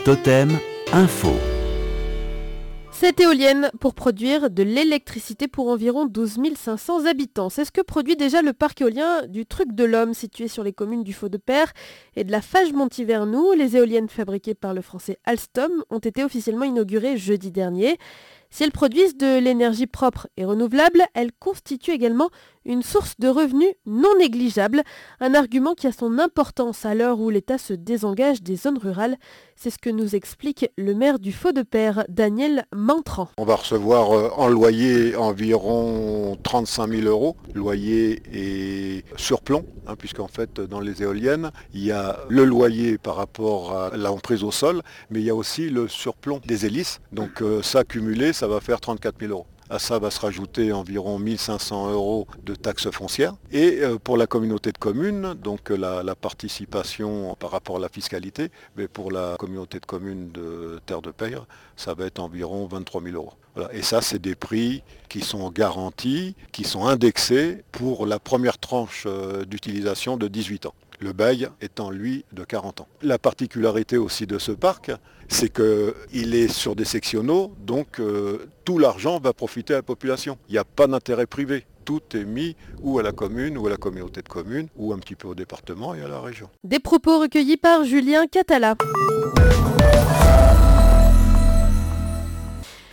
Totem Info. Cette éolienne pour produire de l'électricité pour environ 12 500 habitants. C'est ce que produit déjà le parc éolien du Truc de l'Homme, situé sur les communes du Faux-de-Père et de la Fage-Montivernoux. Les éoliennes fabriquées par le français Alstom ont été officiellement inaugurées jeudi dernier. Si elles produisent de l'énergie propre et renouvelable, elles constituent également une source de revenus non négligeable, un argument qui a son importance à l'heure où l'État se désengage des zones rurales. C'est ce que nous explique le maire du Faux-de-Père, Daniel Mantran. On va recevoir en loyer environ 35 000 euros, loyer et surplomb, puisqu'en fait dans les éoliennes, il y a le loyer par rapport à l'emprise au sol, mais il y a aussi le surplomb des hélices. Donc ça cumulé, ça va faire 34 000 euros. À ça va se rajouter environ 1 500 euros de taxes foncières. Et pour la communauté de communes, donc la participation par rapport à la fiscalité, mais pour la communauté de communes de Terre de Peyre, ça va être environ 23 000 euros. Voilà. Et ça, c'est des prix qui sont garantis, qui sont indexés pour la première tranche d'utilisation de 18 ans. Le bail étant, lui, de 40 ans. La particularité aussi de ce parc, c'est qu'il est sur des sectionnaux, donc tout l'argent va profiter à la population. Il n'y a pas d'intérêt privé. Tout est mis ou à la commune, ou à la communauté de communes, ou un petit peu au département et à la région. Des propos recueillis par Julien Catala.